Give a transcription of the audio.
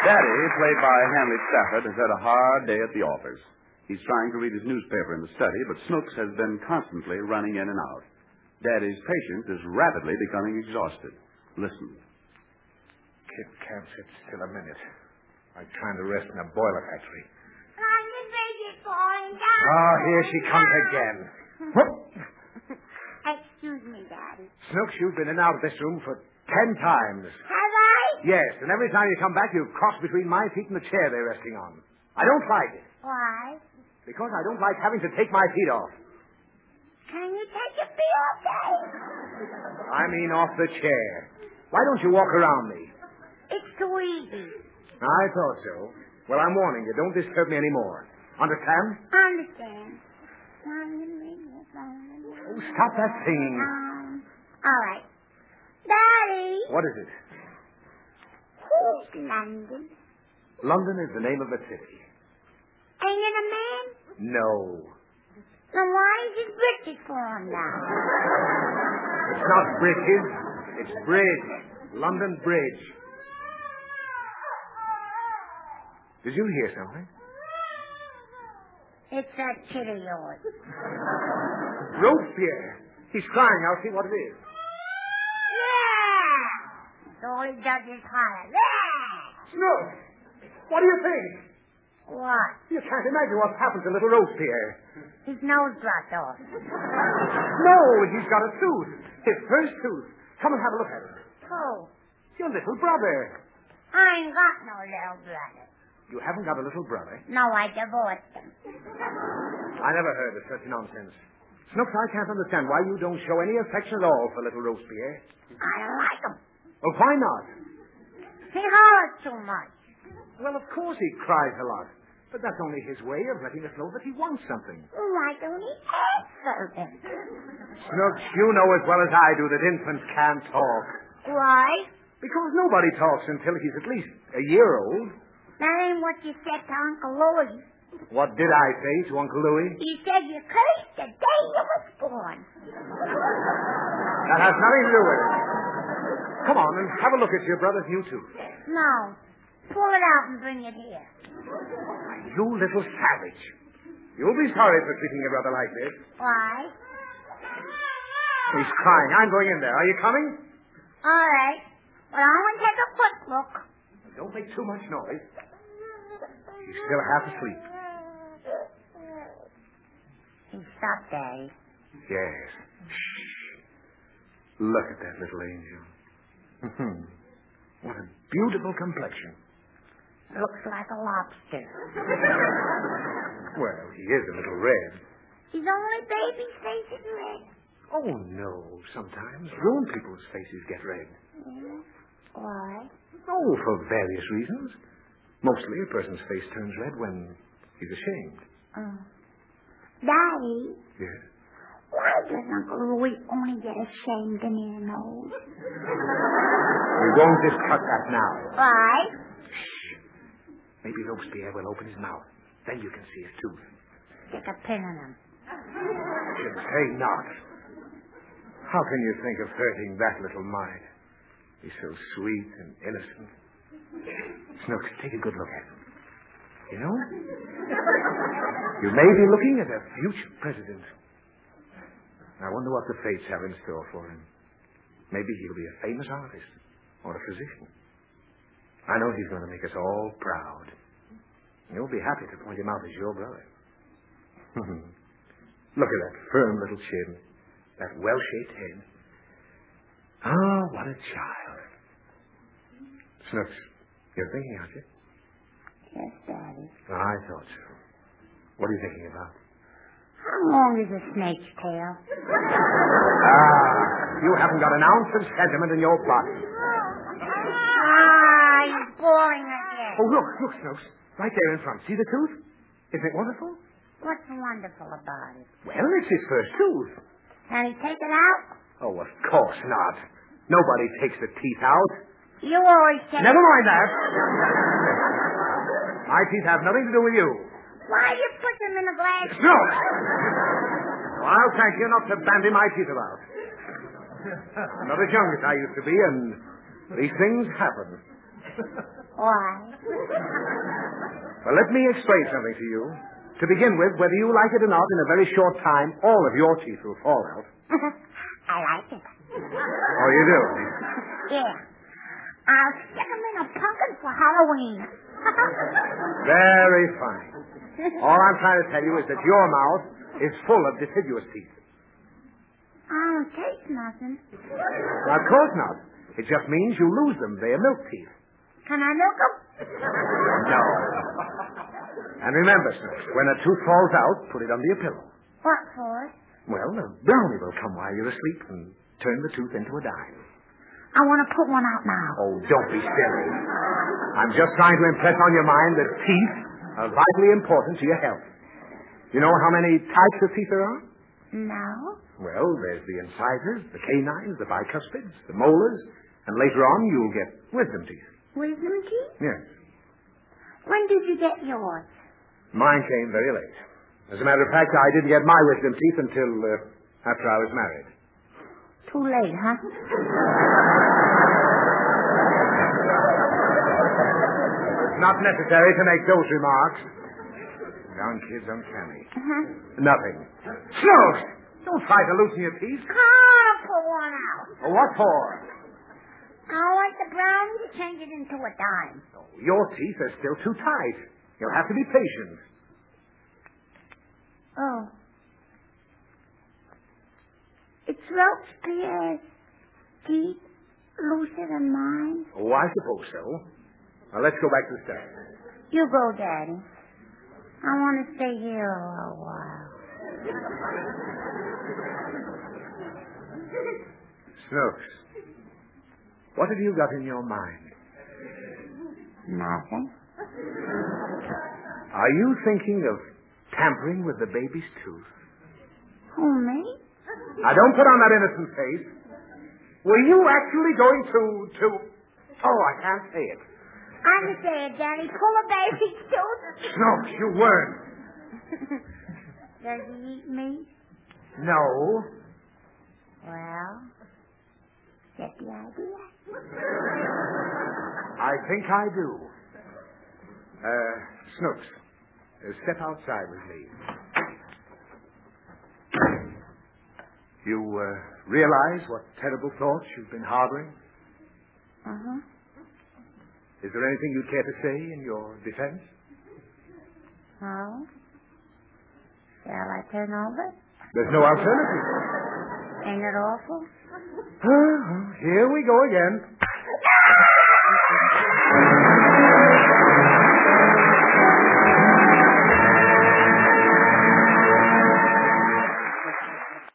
Daddy, played by Hanley Stafford, has had a hard day at the office. He's trying to read his newspaper in the study, but Snooks has been constantly running in and out. Daddy's patience is rapidly becoming exhausted. Listen. Kid can't sit still a minute. Like trying to rest in a boiler factory. I'm the baby falling down. Oh, here she comes again. Whoop. Excuse me, Daddy. Snooks, you've been in and out of this room for 10 times. Have I? Yes, and every time you come back, you've crossed between my feet and the chair they're resting on. I don't like it. Why? Because I don't like having to take my feet off. Can you take your feet off, Daddy? I mean off the chair. Why don't you walk around me? It's too easy. I thought so. Well, I'm warning you. Don't disturb me anymore. Understand? Understand. Oh, stop that singing. All right. Daddy. What is it? Who's London? London is the name of the city. Ain't it a man? No. Then why is his britches falling down? It's not bridges. It's bridge. London Bridge. Did you hear something? It's that kid of yours. Robespierre. He's crying. I'll see what it is. Yeah! All he does is holler. Yeah! Snooks! What do you think? What? You can't imagine what's happened to little Robespierre. His nose dropped off. No, he's got a tooth. His first tooth. Come and have a look at it. Oh, Your little brother. I ain't got no little brother. You haven't got a little brother? No, I divorced him. I never heard of such nonsense. Snooks, I can't understand why you don't show any affection at all for little Robespierre. I like him. Well, why not? He hollers too much. Well, of course he cries a lot. But that's only his way of letting us know that he wants something. Why don't he answer it? Snooks, you know as well as I do that infants can't talk. Why? Because nobody talks until he's at least a year old. That ain't what you said to Uncle Louis. What did I say to Uncle Louis? You said you cursed the day you was born. That has nothing to do with it. Come on and have a look at your brother's new tooth. No. Pull it out and bring it here. You little savage. You'll be sorry for treating your brother like this. Why? He's crying. I'm going in there. Are you coming? All right. Well, I'm going to take a quick look. Don't make too much noise. He's still half asleep. He stopped, Daddy. Yes. Shh. Look at that little angel. What a beautiful complexion. Looks like a lobster. Well, he is a little red. His only baby's face is red. Oh, no. Sometimes grown people's faces get red. Yeah. Why? Oh, for various reasons. Mostly a person's face turns red when he's ashamed. Daddy, Yes? why does Uncle Louis only get ashamed in his nose? We won't discuss that now. Why? Shh. Maybe Robespierre will open his mouth. Then you can see his tooth. Stick a pin in him. Say not. How can you think of hurting that little mite? He's so sweet and innocent. Snooks, take a good look at him. You know? You may be looking at a future president. I wonder what the fates have in store for him. Maybe he'll be a famous artist or a physician. I know he's going to make us all proud. You'll be happy to point him out as your brother. Look at that firm little chin, that well-shaped head. Ah, what a child. Snooks, you're thinking, aren't you? Yes, Daddy. I thought so. What are you thinking about? How long is a snake's tail? You haven't got an ounce of sentiment in your plot. He's boring again. Oh, look, Snooks. Right there in front. See the tooth? Isn't it wonderful? What's wonderful about it? Well, it's his first tooth. Can he take it out? Oh, of course not. Nobody takes the teeth out. You always say... Never mind that. My teeth have nothing to do with you. Why you put them in a glass? No. Well, I'll thank you not to bandy my teeth about. I'm not as young as I used to be, and these things happen. Why? Well, let me explain something to you. To begin with, whether you like it or not, in a very short time, all of your teeth will fall out. I like it. Oh, you do? Yeah. I'll stick them in a pumpkin for Halloween. Very fine. All I'm trying to tell you is that your mouth is full of deciduous teeth. I don't taste nothing. Well, of course not. It just means you lose them. They are milk teeth. Can I milk them? No. And remember, Snooks, when a tooth falls out, put it under your pillow. What for? Well, the brownie will come while you're asleep and turn the tooth into a dime. I want to put one out now. Oh, don't be silly. I'm just trying to impress on your mind that teeth are vitally important to your health. You know how many types of teeth there are? No. Well, there's the incisors, the canines, the bicuspids, the molars, and later on you'll get wisdom teeth. Wisdom teeth? Yes. When did you get yours? Mine came very late. As a matter of fact, I didn't get my wisdom teeth until after I was married. Too late, huh? It's not necessary to make those remarks. Young kids uncanny. Nothing. Snooks! Don't try to loosen your teeth. I want to put one out. Oh, what for? I want the brownie to change it into a dime. Oh, your teeth are still too tight. You'll have to be patient. Oh. It's Robespierre's teeth looser than mine. Oh, I suppose so. Now, let's go back to the start. You go, Daddy. I want to stay here a little while. Snooks, what have you got in your mind? Nothing. Are you thinking of tampering with the baby's tooth? Who, me? Now, don't put on that innocent face. Were you actually going to... Oh, I can't say it. I can say it, Daddy. Pull a baby's tooth. Snooks, you weren't. Does he eat meat? No. Well, get the idea. I think I do. Snooks, step outside with me. You realize what terrible thoughts you've been harboring? Uh-huh. Is there anything you'd care to say in your defense? Oh? Shall I turn over? There's no alternative. Ain't it awful? Here we go again.